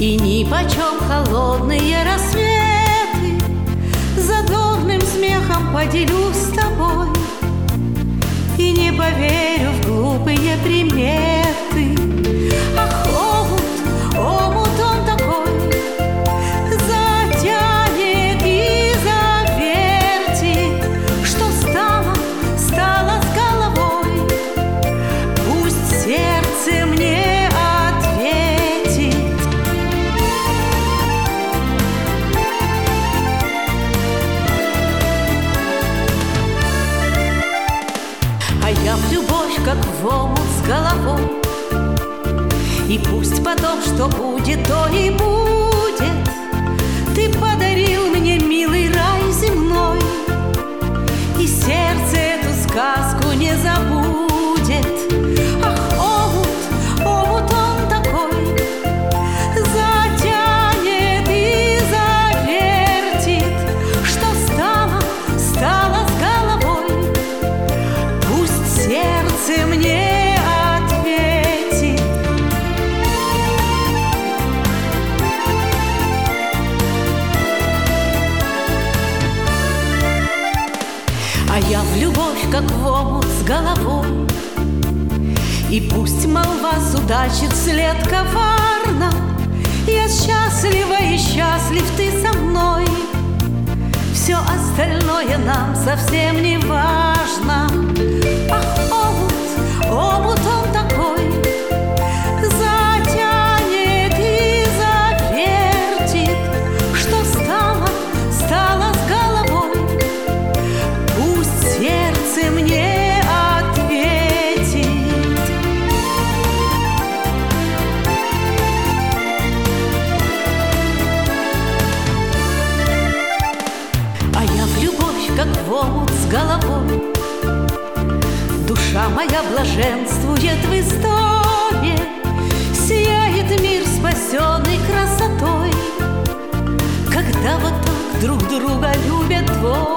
И нипочем холодные рассветы задорным смехом поделюсь с тобой. И не поверю в глупые приметы. Ах, омут он такой, затянет и завертит, что стало с головой. Пусть сердце мне ответит. А я в любовь, как в омут с головой. И пусть потом, что будет, то и будет. Ты подарил мне, милый, рай земной, и сердце эту сказку не забудет. Ах, омут он такой, затянет и завертит, что стало с головой. Пусть сердце мне ответит. А я в любовь, как в омут с головой. И пусть молва судачит вслед коварно, я счастлива и счастлив ты со мной. Все остальное нам совсем не важно. Ах, омут он такой, затянет и завертит, что стало с головой. Пусть сердце мне ответит. А я в любовь, как в омут с головой. Душа моя блаженствует в истоме, сияет мир, спасенный красотой. Когда вот так друг друга любят двое,